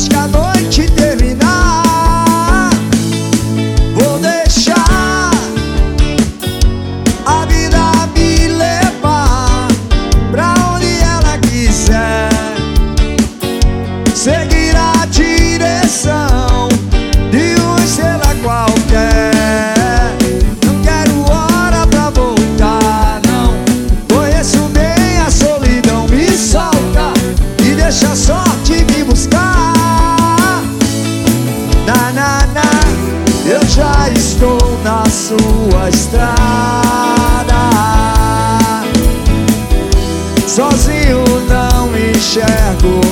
depois que a noite terminar, vou deixar a vida me levar pra onde ela quiser, seguir a direção de uma estrela qualquer. Não quero hora pra voltar, não. Conheço bem a solidão, me solta e deixa a sorte me buscar. Na, na, na, eu já estou na sua estrada. Sozinho não enxergo